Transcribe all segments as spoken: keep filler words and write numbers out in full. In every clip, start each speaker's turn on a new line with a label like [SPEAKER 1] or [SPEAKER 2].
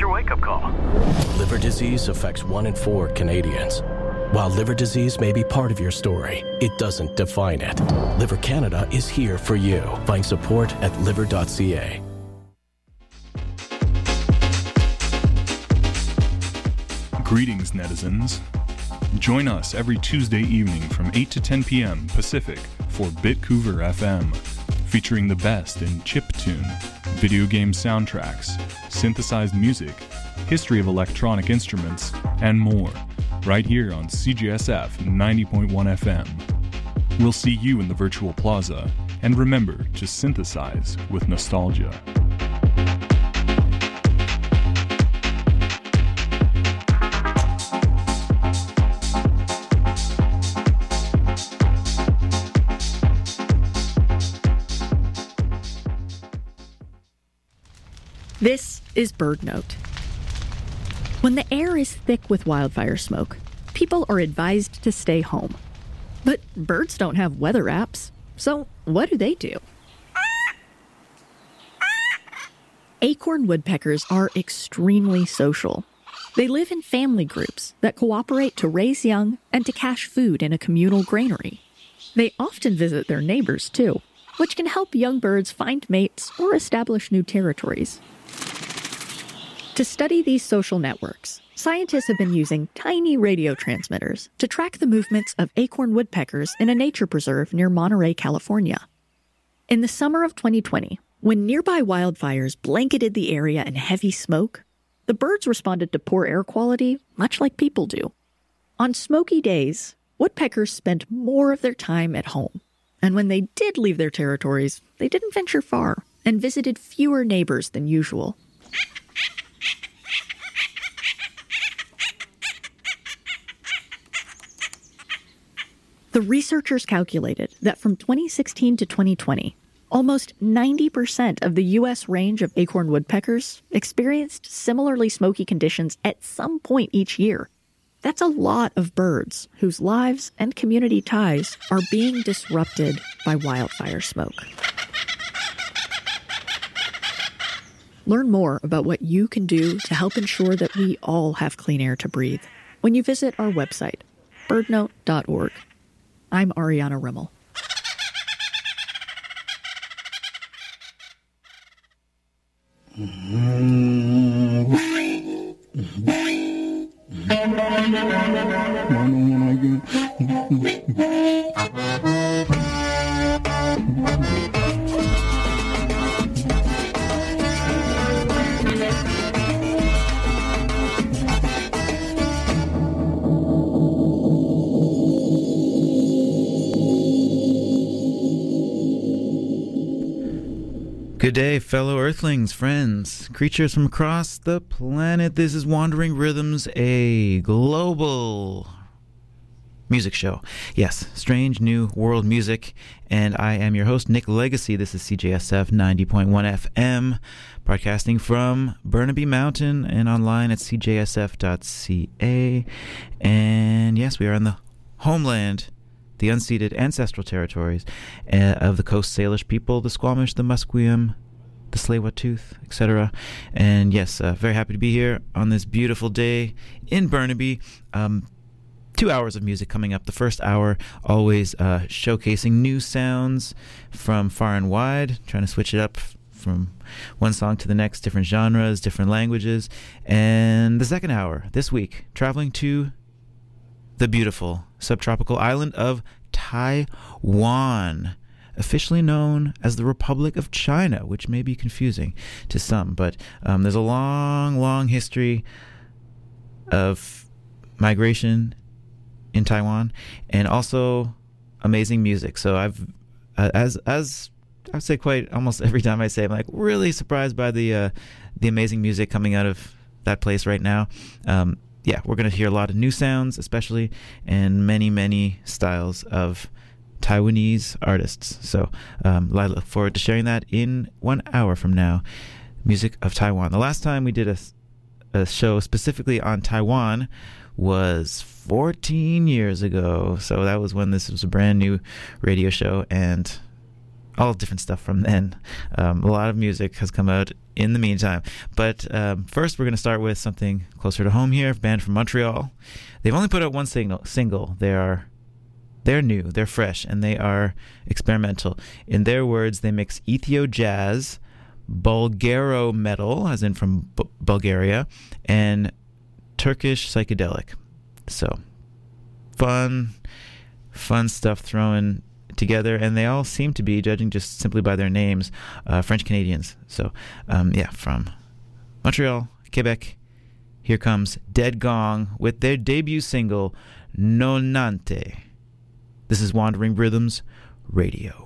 [SPEAKER 1] your wake-up call.
[SPEAKER 2] Liver disease affects one in four Canadians. While liver disease may be part of your story, it doesn't define it. Liver Canada is here for you. Find support at liver dot c a.
[SPEAKER 3] Greetings, netizens. Join us every Tuesday evening from eight to ten p.m. Pacific for Bitcouver F M, featuring the best in chiptune, video game soundtracks, synthesized music, history of electronic instruments, and more, right here on C J S F ninety point one F M. We'll see you in the virtual plaza, and remember to synthesize with nostalgia.
[SPEAKER 4] This is Bird Note. When the air is thick with wildfire smoke, people are advised to stay home. But birds don't have weather apps, so what do they do? Acorn woodpeckers are extremely social. They live in family groups that cooperate to raise young and to cache food in a communal granary. They often visit their neighbors, too, which can help young birds find mates or establish new territories. To study these social networks, scientists have been using tiny radio transmitters to track the movements of acorn woodpeckers in a nature preserve near Monterey, California. In the summer of twenty twenty, when nearby wildfires blanketed the area in heavy smoke, the birds responded to poor air quality much like people do. On smoky days, woodpeckers spent more of their time at home. And when they did leave their territories, they didn't venture far and visited fewer neighbors than usual. The researchers calculated that from twenty sixteen to twenty twenty, almost ninety percent of the U S range of acorn woodpeckers experienced similarly smoky conditions at some point each year. That's a lot of birds whose lives and community ties are being disrupted by wildfire smoke. Learn more about what you can do to help ensure that we all have clean air to breathe when you visit our website, bird note dot org. I'm Ariana Rimmel.
[SPEAKER 5] Good day, fellow Earthlings, friends, creatures from across the planet. This is Wandering Rhythms, a global music show. Yes, strange new world music, and I am your host, Nick Legacy. This is C J S F ninety point one F M, broadcasting from Burnaby Mountain and online at c j s f dot c a. And yes, we are in the homeland, the unceded ancestral territories uh, of the Coast Salish people, the Squamish, the Musqueam, the Tsleil-Waututh, et cetera. And yes, uh, very happy to be here on this beautiful day in Burnaby. Um, two hours of music coming up. The first hour always uh, showcasing new sounds from far and wide, trying to switch it up from one song to the next, different genres, different languages. And the second hour, this week, traveling to the beautiful subtropical island of Taiwan, officially known as the Republic of China, which may be confusing to some, but um, there's a long, long history of migration in Taiwan, and also amazing music. So I've, uh, as as I would say, quite almost every time I say, I'm like really surprised by the uh, the amazing music coming out of that place right now. Um, Yeah, we're going to hear a lot of new sounds, especially, and many, many styles of Taiwanese artists. So um, I look forward to sharing that in one hour from now. Music of Taiwan. The last time we did a, a show specifically on Taiwan was fourteen years ago. So that was when this was a brand new radio show, and all different stuff from then. Um, a lot of music has come out in the meantime. But um, first, we're going to start with something closer to home here, a band from Montreal. They've only put out one single. single. They are, they're new, they're fresh, and they are experimental. In their words, they mix Ethio jazz, Bulgaro metal, as in from B- Bulgaria, and Turkish psychedelic. So, fun, fun stuff thrown together, and they all seem to be, judging just simply by their names, uh, French Canadians. So, um, yeah, from Montreal, Quebec, here comes Dead Gong with their debut single, Nonante. This is Wandering Rhythms Radio.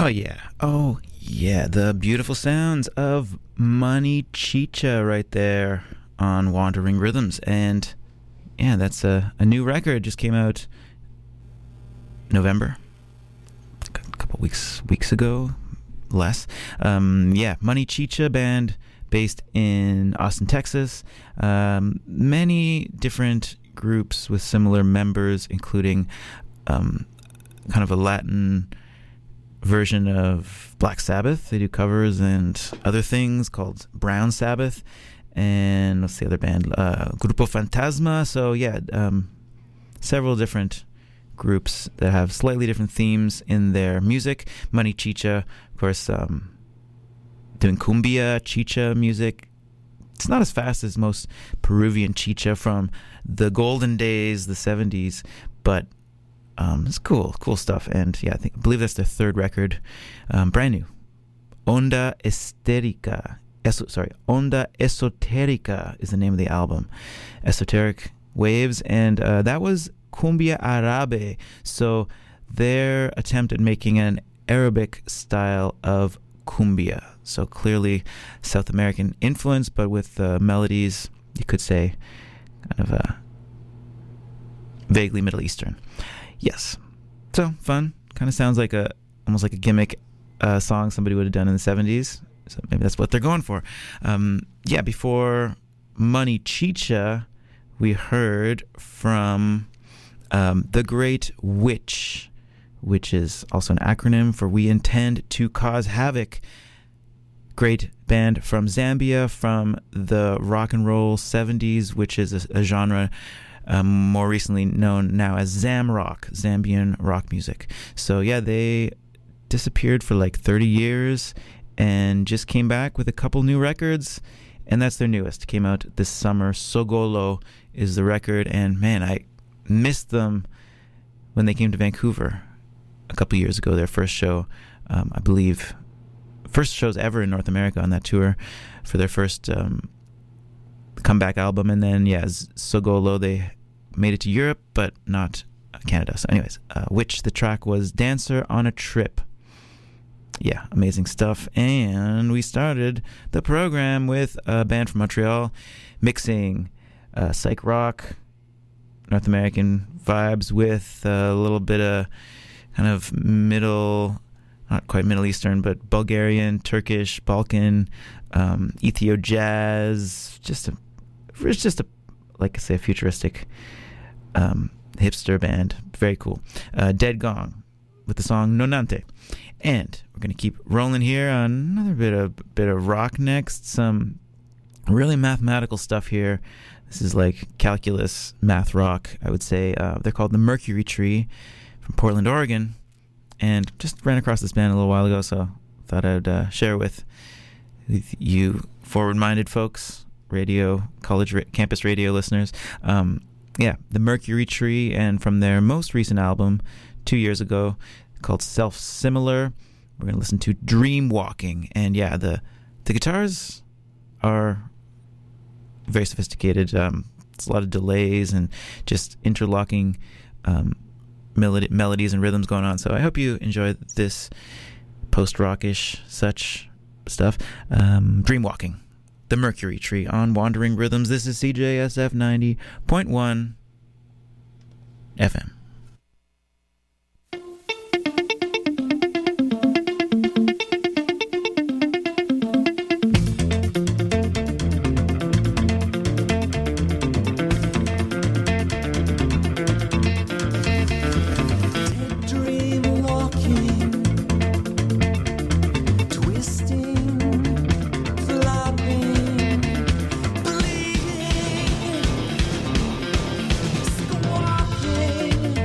[SPEAKER 5] Oh, yeah. Oh, yeah. The beautiful sounds of Money Chicha right there on Wandering Rhythms. And, yeah, that's a, a new record. Just came out November. A couple weeks weeks ago. Less. Um, yeah, Money Chicha band based in Austin, Texas. Um, many different groups with similar members, including um, kind of a Latin version of Black Sabbath. They do covers and other things called Brown Sabbath. And what's the other band? Uh, Grupo Fantasma. So yeah, um, several different groups that have slightly different themes in their music. Money Chicha, of course, um, doing cumbia, chicha music. It's not as fast as most Peruvian chicha from the golden days, the seventies, but Um, it's cool, cool stuff, and yeah, I think I believe that's their third record, um, brand new. Onda Esterica, eso, sorry, Onda Esoterica is the name of the album. Esoteric Waves, and uh, that was Cumbia Arabe. So their attempt at making an Arabic style of cumbia. So clearly South American influence, but with uh, melodies, you could say, kind of uh, vaguely Middle Eastern. Yes. So, fun. Kind of sounds like a, almost like a gimmick uh, song somebody would have done in the seventies. So maybe that's what they're going for. Um, yeah, before Money Chicha, we heard from um, The Great Witch, which is also an acronym for We Intend to Cause Havoc. Great band from Zambia, from the rock and roll seventies, which is a, a genre Um, more recently known now as Zamrock, Zambian rock music. So yeah, they disappeared for like thirty years and just came back with a couple new records, and that's their newest. Came out this summer. Sogolo is the record, and man, I missed them when they came to Vancouver a couple years ago. Their first show, um, I believe, first shows ever in North America on that tour for their first um comeback album. And then yeah, Sogolo, they made it to Europe but not Canada. So anyways, uh, which the track was Dancer on a Trip. Yeah, amazing stuff. And we started the program with a band from Montreal mixing uh, psych rock, North American vibes with a little bit of kind of middle, not quite Middle Eastern, but Bulgarian, Turkish, Balkan, um, Ethio jazz, just a It's just a, like I say, a futuristic um, hipster band. Very cool. Uh, Dead Gong with the song Nonante. And we're going to keep rolling here on another bit of bit of rock next. Some really mathematical stuff here. This is like calculus math rock, I would say. Uh, they're called the Mercury Tree from Portland, Oregon. And just ran across this band a little while ago, so thought I'd uh, share with you forward-minded folks, radio, college, ra- campus radio listeners. Um, yeah, the Mercury Tree, and from their most recent album, two years ago, called Self-Similar, we're going to listen to Dream Walking. And yeah, the the guitars are very sophisticated. Um, it's a lot of delays and just interlocking um, melody, melodies and rhythms going on. So I hope you enjoy this post-rockish such stuff. Um, Dream Walking. The Mercury Tree on Wandering Rhythms. This is C J S F ninety point one F M.
[SPEAKER 1] Walking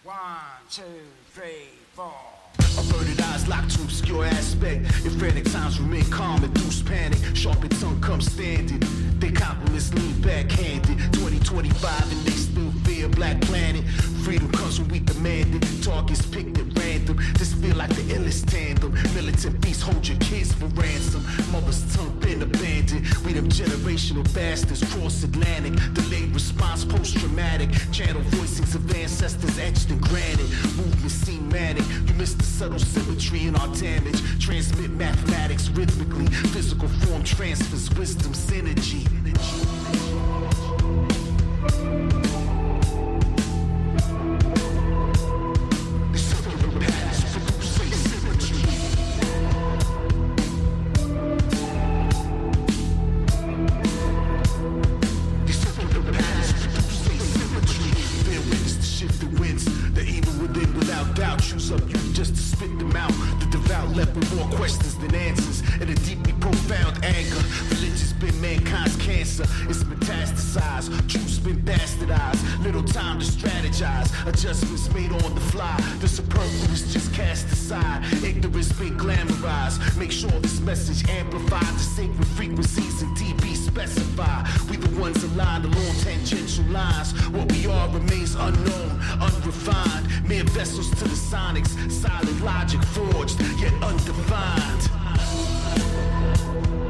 [SPEAKER 1] One, two, three, four.
[SPEAKER 6] Averted eyes locked to obscure aspect. In frantic times remain calm, induce panic. Sharpened tongue comes standing. They compliments lean backhanded. twenty twenty-five and they still fear Black Planet. Freedom comes when we demand it. Targets picked at random. This feel like the illest tandem. Militant beasts hold your kids for ransom. Mother's tongue been abandoned. We them generational bastards cross Atlantic. Delayed response post-traumatic. Channel voicings of ancestors etched in granite. Movement seem manic. You miss the subtle symmetry in our damage. Transmit mathematics rhythmically. Physical form transfers wisdom synergy. Adjustments made on the fly. The superfluous just cast aside. Ignorance been glamorized. Make sure this message amplified. The sacred frequencies and D B specify. We the ones aligned along tangential lines. What we are remains unknown, unrefined. Mere vessels to the sonics. Silent logic forged, yet undefined.